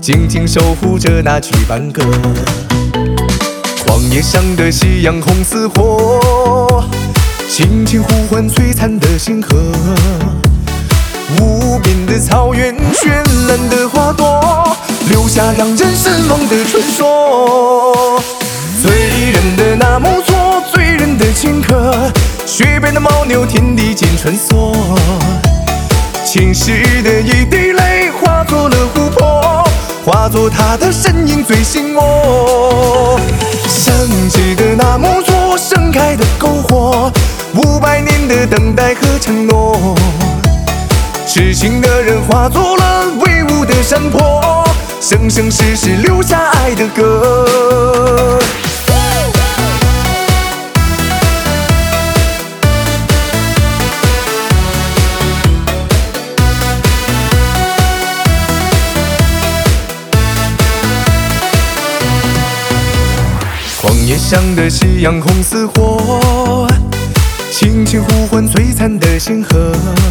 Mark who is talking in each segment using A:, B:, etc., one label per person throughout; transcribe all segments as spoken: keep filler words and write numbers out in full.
A: 静静守护着那曲伴歌。旷野上的夕阳红似火，轻轻呼唤璀璨的星河。无边的草原，绚烂的花朵，留下让人神往的传说。醉人的那木座，醉人的青稞，雪白的牦牛，天地间穿梭。青石的一滴泪，化作了湖泊，化作他的身影最醒我。升起的那木座，盛开的篝火，五百年的等待和承诺。痴情的人化作了威武的山坡，生生世世留下爱的歌。旷野上的夕阳红似火，轻轻呼唤璀璨的星河。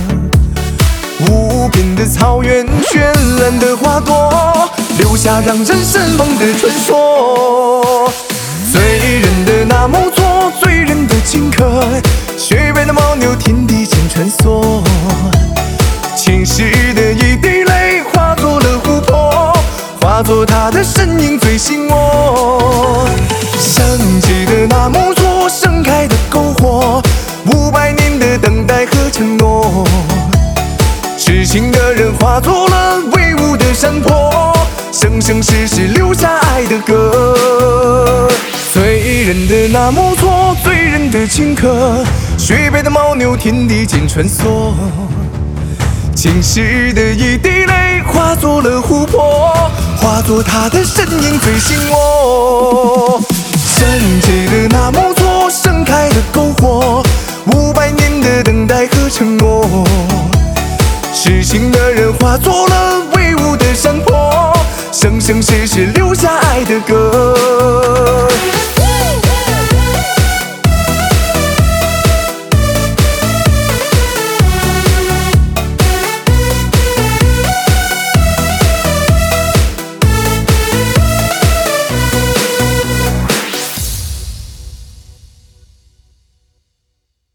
A: 无边的草原，绚烂的花朵，留下让人神往的传说。醉人的那木座，醉人的青稞，雪白的牦牛，天地间穿梭。青石的一滴泪，化作了湖泊，化作他的身影最醒我。升起的那木座，盛开的篝火，五百年的等待和承诺。痴情的人化作了威武的山坡，生生世世留下爱的歌。醉人的那木座，醉人的青稞，雪白的牦牛，天地间穿梭。青石的一滴泪，化作了湖泊，化作他的身影最醒我。升起的那木座，盛开的篝火，五百年的等待和承诺。痴情的人化作了威武的山坡，生生世世留下爱的歌。